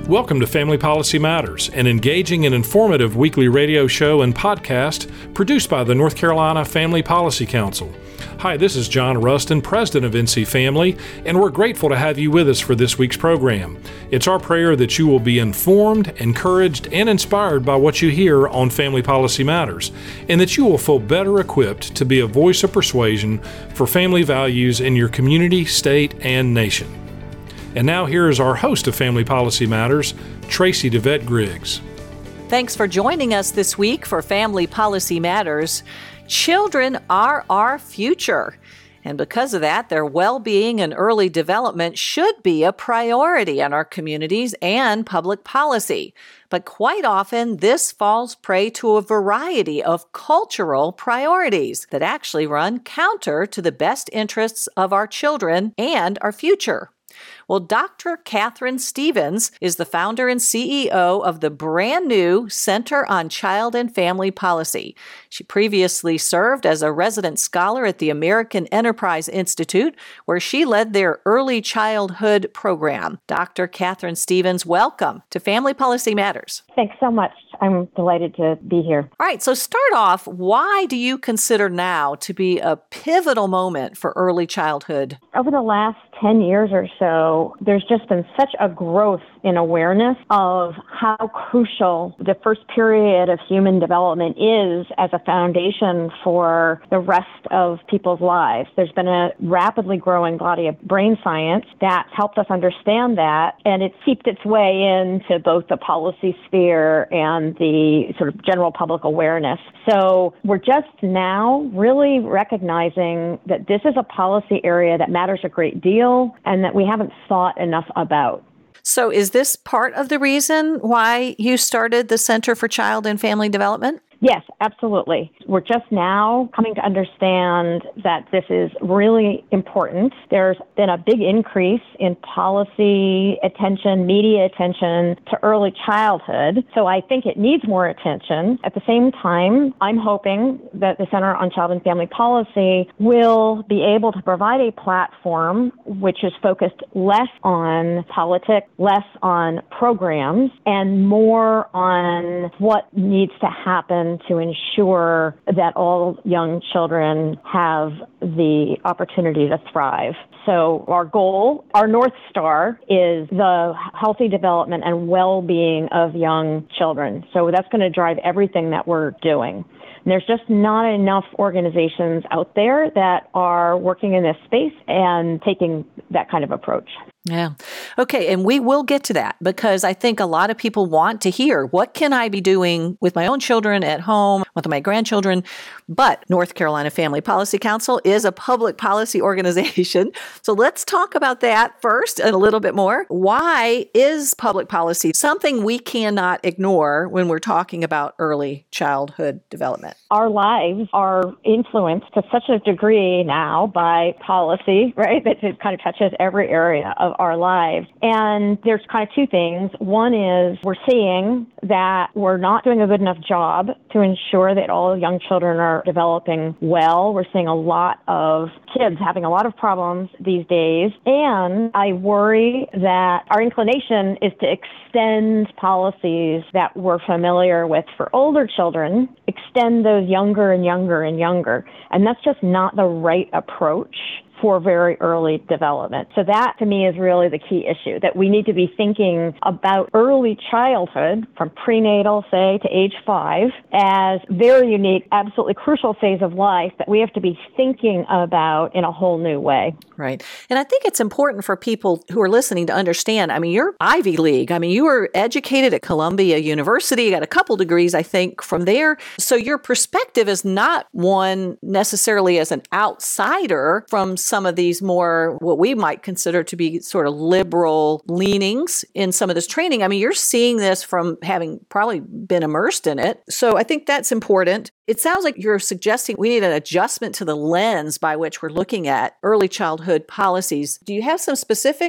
Welcome to Family Policy Matters, an engaging and informative weekly radio show and podcast produced by the North Carolina Family Policy Council. Hi, this is John Rustin, President of NC Family, and we're grateful to have you with us for this week's program. It's our prayer that you will be informed, encouraged, and inspired by what you hear on Family Policy Matters, and that you will feel better equipped to be a voice of persuasion for family values in your community, state, and nation. And now here is our host of Family Policy Matters, Tracy DeVette Griggs. Thanks for joining us this week for Family Policy Matters. Children are our future, and because of that, their well-being and early development should be a priority in our communities and public policy. But quite often, this falls prey to a variety of cultural priorities that actually run counter to the best interests of our children and our future. Well, Dr. Catherine Stevens is the founder and CEO of the brand new Center on Child and Family Policy. She previously served as a resident scholar at the American Enterprise Institute, where she led their early childhood program. Dr. Catherine Stevens, welcome to Family Policy Matters. Thanks so much. I'm delighted to be here. All right, so start off, why do you consider now to be a pivotal moment for early childhood? Over the last 10 years or so, there's just been such a growth in awareness of how crucial the first period of human development is as a foundation for the rest of people's lives. There's been a rapidly growing body of brain science that's helped us understand that, and it's seeped its way into both the policy sphere and the sort of general public awareness. So we're just now really recognizing that this is a policy area that matters a great deal and that we haven't thought enough about. So is this part of the reason why you started the Center for Child and Family Development? Yes, absolutely. We're just now coming to understand that this is really important. There's been a big increase in policy attention, media attention to early childhood. So I think it needs more attention. At the same time, I'm hoping that the Center on Child and Family Policy will be able to provide a platform which is focused less on politics, less on programs, and more on what needs to happen to ensure that all young children have the opportunity to thrive. So our goal, our North Star, is the healthy development and well-being of young children. So that's going to drive everything that we're doing. And there's just not enough organizations out there that are working in this space and taking that kind of approach. Yeah. Okay. And we will get to that because I think a lot of people want to hear, what can I be doing with my own children at home, with my grandchildren? But North Carolina Family Policy Council is a public policy organization. So let's talk about that first and a little bit more. Why is public policy something we cannot ignore when we're talking about early childhood development? Our lives are influenced to such a degree now by policy, right? That it kind of touches every area of our lives. And there's kind of two things. One is we're seeing that we're not doing a good enough job to ensure that all young children are developing well. We're seeing a lot of kids having a lot of problems these days. And I worry that our inclination is to extend policies that we're familiar with for older children, extend those younger and younger and younger. And that's just not the right approach for very early development. So that, to me, is really the key issue, that we need to be thinking about early childhood from prenatal, say, to age 5 as very unique, absolutely crucial phase of life that we have to be thinking about in a whole new way. Right. And I think it's important for people who are listening to understand, I mean, you're Ivy League. I mean, you were educated at Columbia University, you got a couple degrees, I think, from there. So your perspective is not one necessarily as an outsider from some of these more, what we might consider to be sort of liberal leanings in some of this training. I mean, you're seeing this from having probably been immersed in it. So I think that's important. It sounds like you're suggesting we need an adjustment to the lens by which we're looking at early childhood policies. Do you have some specifics?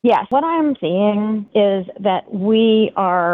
Yes, what I'm seeing is that we've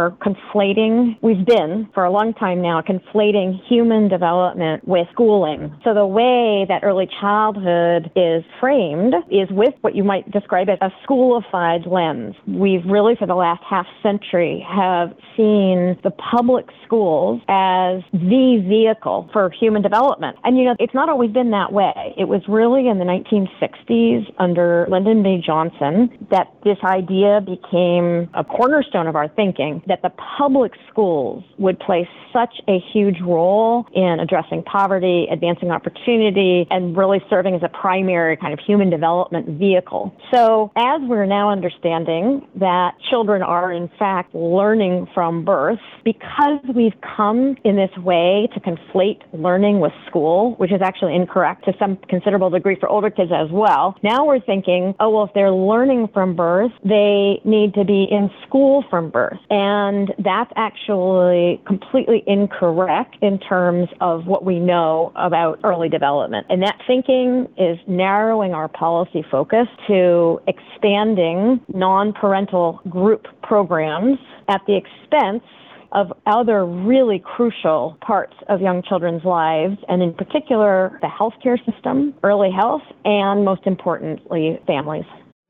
been for a long time now, conflating human development with schooling. So the way that early childhood is framed is with what you might describe as a schoolified lens. We've really, for the last half century, have seen the public schools as the vehicle for human development. And, it's not always been that way. It was really in the 1960s under Lyndon B. Johnson that this idea became a cornerstone of our thinking, that the public schools would play such a huge role in addressing poverty, advancing opportunity, and really serving as a primary kind of human development vehicle. So as we're now understanding that children are in fact learning from birth, because we've come in this way to conflate learning with school, which is actually incorrect to some considerable degree for older kids as well, now we're thinking, if they're learning from birth, they need to be in school from birth. And that's actually completely incorrect in terms of what we know about early development. And that thinking is narrowing our policy focus to expanding non-parental group programs at the expense of other really crucial parts of young children's lives, and in particular, the healthcare system, early health, and most importantly, families.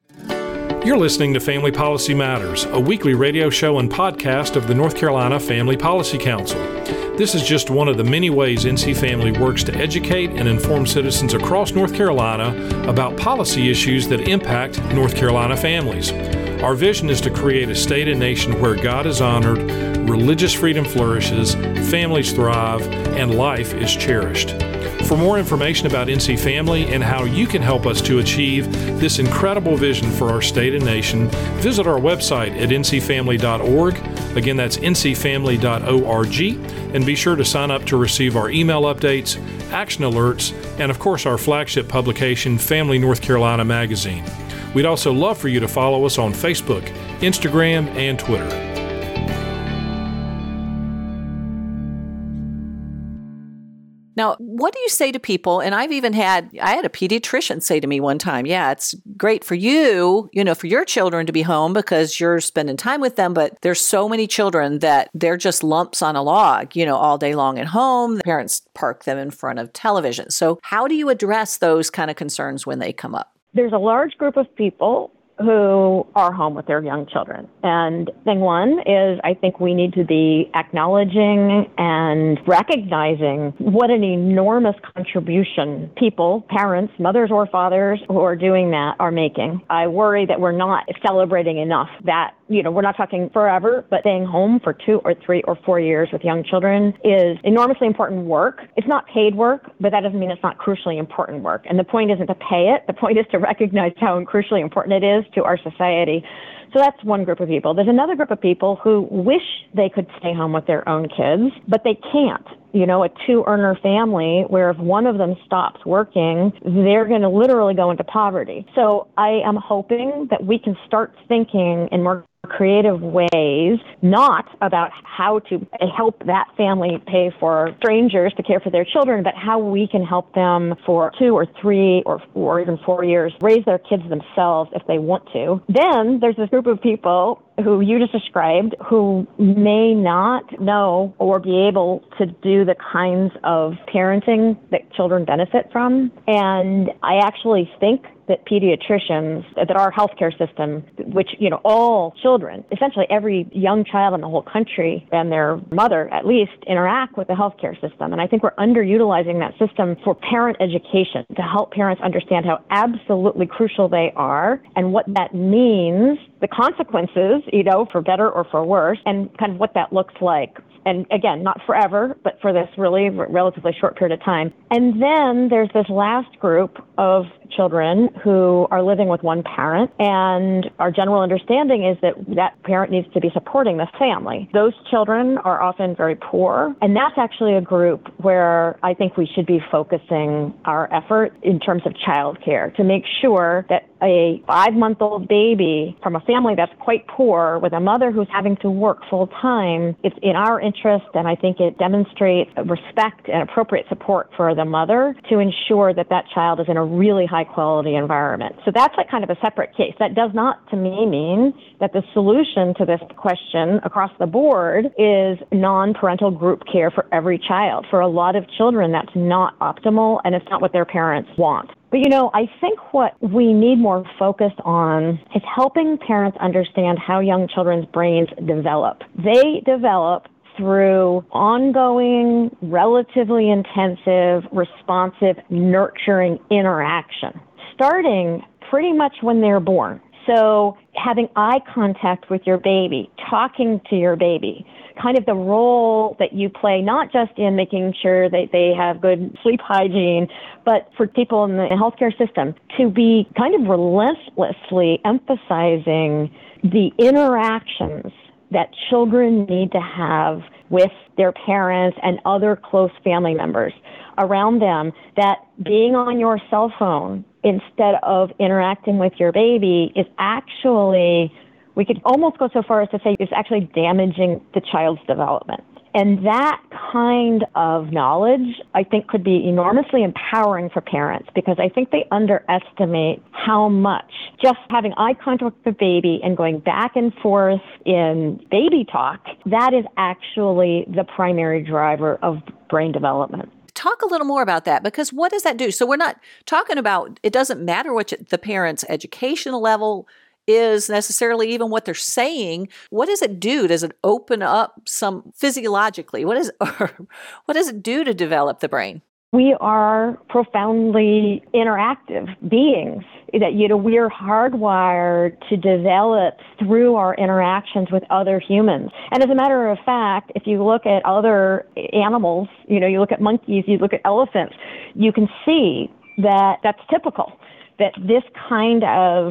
You're listening to Family Policy Matters, a weekly radio show and podcast of the North Carolina Family Policy Council. This is just one of the many ways NC Family works to educate and inform citizens across North Carolina about policy issues that impact North Carolina families. Our vision is to create a state and nation where God is honored, religious freedom flourishes, families thrive, and life is cherished. For more information about NC Family and how you can help us to achieve this incredible vision for our state and nation, visit our website at ncfamily.org. Again, that's ncfamily.org. And be sure to sign up to receive our email updates, action alerts, and of course our flagship publication, Family North Carolina Magazine. We'd also love for you to follow us on Facebook, Instagram, and Twitter. Now, what do you say to people? And I had a pediatrician say to me one time, yeah, it's great for you, for your children to be home because you're spending time with them. But there's so many children that they're just lumps on a log, all day long at home. The parents park them in front of television. So how do you address those kind of concerns when they come up? There's a large group of people who are home with their young children. And thing one is I think we need to be acknowledging and recognizing what an enormous contribution people, parents, mothers or fathers who are doing that are making. I worry that we're not celebrating enough that, we're not talking forever, but staying home for 2 or 3 or 4 years with young children is enormously important work. It's not paid work, but that doesn't mean it's not crucially important work. And the point isn't to pay it. The point is to recognize how crucially important it is to our society. So that's one group of people. There's another group of people who wish they could stay home with their own kids, but they can't. A 2-earner family where if one of them stops working, they're going to literally go into poverty. So I am hoping that we can start thinking in more creative ways, not about how to help that family pay for strangers to care for their children, but how we can help them for 2 or 3 or even 4 years raise their kids themselves if they want to. Then there's this group of people who you just described who may not know or be able to do the kinds of parenting that children benefit from. And I actually think that pediatricians, that our healthcare system, which, all children, essentially every young child in the whole country and their mother at least interact with the healthcare system. And I think we're underutilizing that system for parent education to help parents understand how absolutely crucial they are and what that means, the consequences, for better or for worse, and kind of what that looks like. And again, not forever, but for this really relatively short period of time. And then there's this last group of children who are living with one parent, and our general understanding is that that parent needs to be supporting the family. Those children are often very poor, and that's actually a group where I think we should be focusing our effort in terms of childcare to make sure that a 5-month-old baby from a family that's quite poor with a mother who's having to work full time, it's in our interest, and I think it demonstrates respect and appropriate support for the mother to ensure that that child is in a really high quality environment. So that's like kind of a separate case. That does not, to me, mean that the solution to this question across the board is non-parental group care for every child. For a lot of children, that's not optimal, and it's not what their parents want. But, I think what we need more focus on is helping parents understand how young children's brains develop. They develop through ongoing, relatively intensive, responsive, nurturing interaction, starting pretty much when they're born. So having eye contact with your baby, talking to your baby, kind of the role that you play, not just in making sure that they have good sleep hygiene, but for people in the healthcare system to be kind of relentlessly emphasizing the interactions that children need to have with their parents and other close family members around them, that being on your cell phone instead of interacting with your baby is actually, we could almost go so far as to say, it's actually damaging the child's development. And that kind of knowledge, I think, could be enormously empowering for parents, because I think they underestimate how much just having eye contact with the baby and going back and forth in baby talk, that is actually the primary driver of brain development. Talk a little more about that, because what does that do? So we're not talking about, it doesn't matter what the parent's educational level is necessarily, even what they're saying. What does it do? Does it open up some physiologically? What does it do to develop the brain? We are profoundly interactive beings. That we're hardwired to develop through our interactions with other humans. And as a matter of fact, if you look at other animals, you look at monkeys, you look at elephants, you can see that that's typical. That this kind of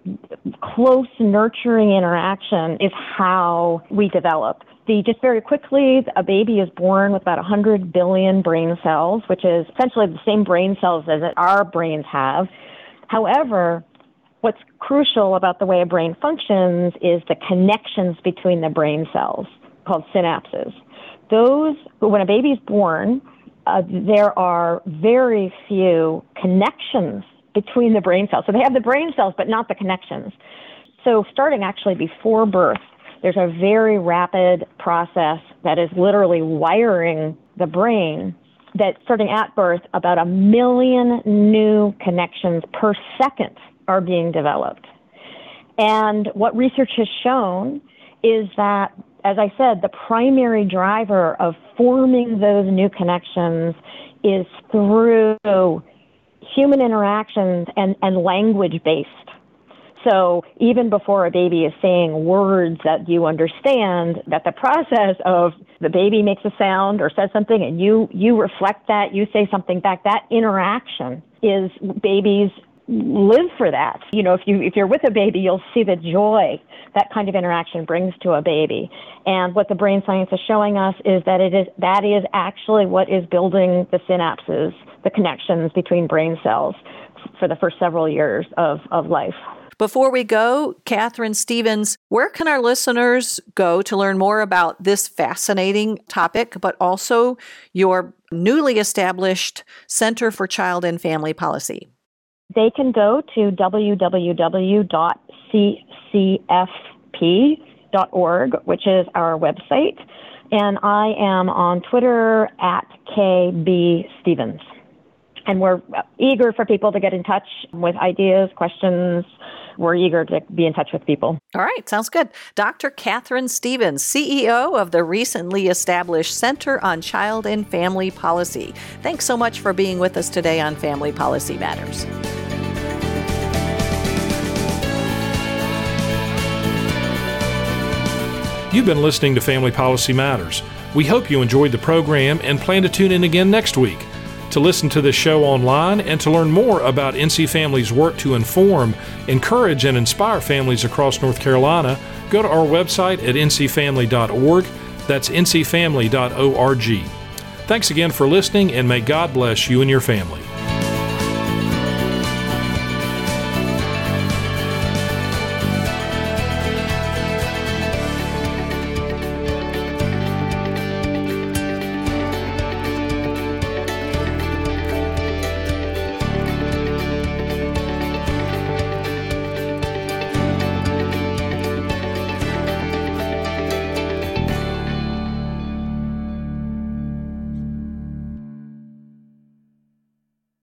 close nurturing interaction is how we develop. Just very quickly, a baby is born with about 100 billion brain cells, which is essentially the same brain cells as our brains have. However, what's crucial about the way a brain functions is the connections between the brain cells, called synapses. Those, when a baby's born, there are very few connections between the brain cells. So they have the brain cells, but not the connections. So starting actually before birth, there's a very rapid process that is literally wiring the brain, that starting at birth, about 1 million new connections per second are being developed. And what research has shown is that, as I said, the primary driver of forming those new connections is through human interactions and language-based. So even before a baby is saying words that you understand, that the process of the baby makes a sound or says something and you reflect that, you say something back, that interaction is, babies live for that. If you're with a baby, you'll see the joy that kind of interaction brings to a baby. And what the brain science is showing us is that that is actually what is building the synapses, the connections between brain cells for the first several years of life. Before we go, Catherine Stevens, where can our listeners go to learn more about this fascinating topic, but also your newly established Center for Child and Family Policy? They can go to www.ccfp.org, which is our website. And I am on Twitter at KBStevens. And we're eager for people to get in touch with ideas, questions. We're eager to be in touch with people. All right, sounds good. Dr. Catherine Stevens, CEO of the recently established Center on Child and Family Policy. Thanks so much for being with us today on Family Policy Matters. You've been listening to Family Policy Matters. We hope you enjoyed the program and plan to tune in again next week. To listen to this show online and to learn more about NC Family's work to inform, encourage, and inspire families across North Carolina, go to our website at ncfamily.org. That's ncfamily.org. Thanks again for listening, and may God bless you and your family.